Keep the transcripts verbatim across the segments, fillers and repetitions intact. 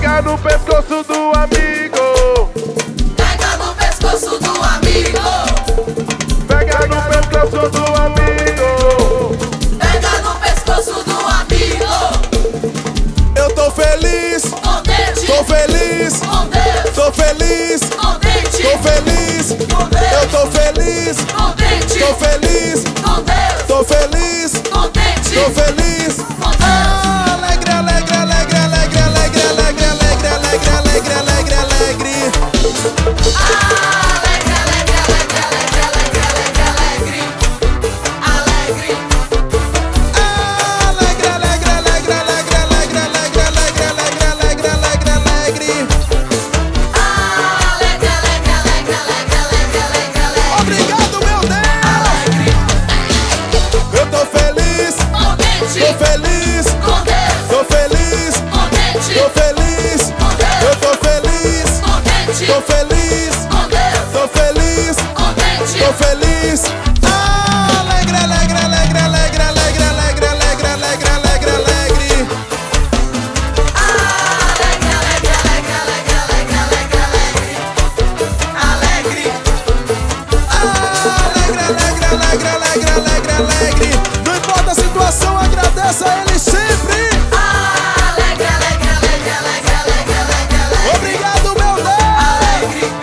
Pega no pescoço do amigo. Pega no pescoço do amigo. Pega no pescoço do amigo. Pega no pescoço do amigo. Eu tô feliz, Contente. tô feliz, Com Deus. tô feliz, Contente. tô feliz. Com Deus. Eu tô feliz, Contente. tô feliz, Com Deus. tô feliz, Contente. tô feliz. Com Deus. Ah, alegre, alegre, alegre, alegre, alegre, alegre, alegre, alegre, alegre, alegre, alegre. Alegre, alegre, alegre, alegre, alegre, alegre, alegre. Ah, alegre, alegre, alegre, alegre, alegre, alegre, alegre, alegre, alegre, alegre, alegre. Alegre, alegre, alegre, alegre, alegre, alegre, alegre. Obrigado, meu Deus. Eu tô feliz, Contente. tô feliz, Com Deus. tô feliz, Contente. tô feliz. Com Deus. Eu tô feliz, Contente. tô feliz, Com Deus. tô feliz, Contente. tô feliz. Ah, alegre, alegre, alegre, alegre, alegre, alegre, alegre, alegre, alegre, alegre. Alegre, alegre, alegre, alegre, alegre, alegre, alegre. Alegre. Ah, alegre, alegre, alegre, alegre, alegre, alegre. Não importa a situação, agradeça a Ele sempre. Alegre, alegre, alegre, alegre, alegre, alegre, alegre. Obrigado, meu Deus. Alegre.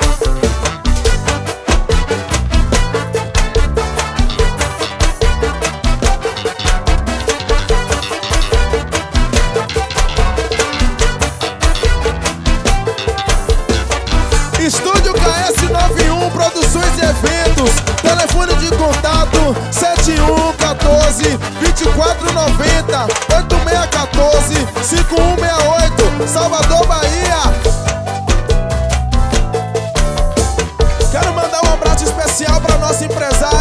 Estúdio K S noventa e um Produções e Eventos. Telefone de contato sete um um quatro, dois quatro nove zero, oito seis um quatro, cinco um seis oito, Salvador, Bahia. Quero mandar um abraço especial para nossa empresária